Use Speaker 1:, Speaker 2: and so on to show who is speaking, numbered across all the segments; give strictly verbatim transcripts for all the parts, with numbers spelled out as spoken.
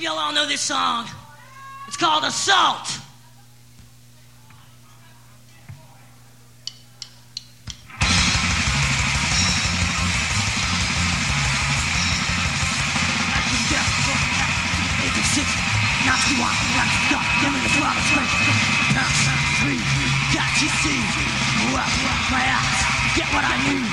Speaker 1: believe y'all all know this song. It's called Assault. Not to walk, not to stop, give me the swallow strength. Three, got you see, well, my eyes, get what I need.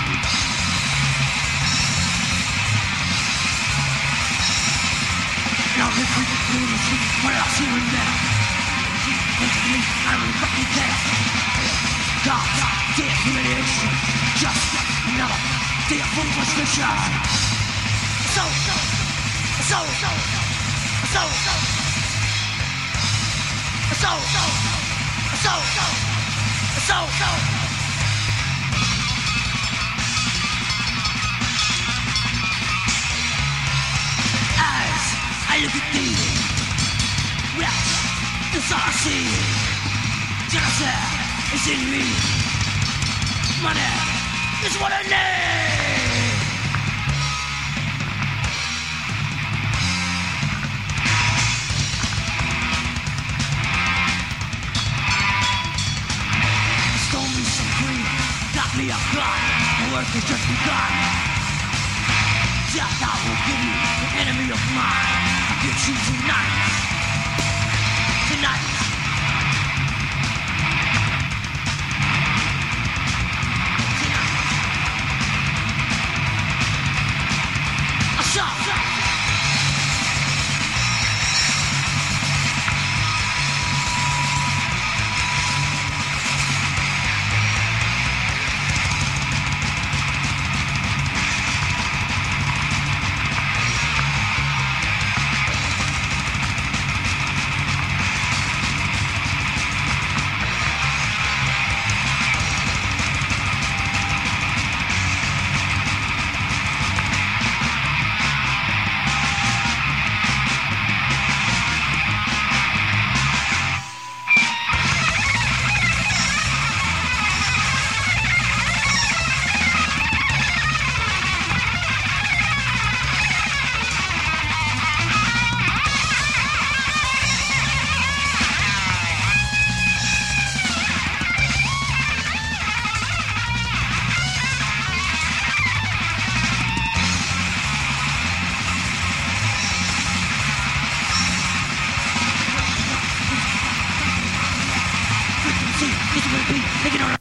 Speaker 1: Now this week, what else here and there? Instantly, I will fucking care. God's damn humiliation, just another day of full frustration. So, so, so, so, so, so, so, so, so, so, so. As I look at thee, yes, this all I see. Genocide is in me. Money is what I need. Me a gun, the work has just begun. Death I will give you, the enemy of mine. I get you tonight, tonight. Tonight. Assault. Taking on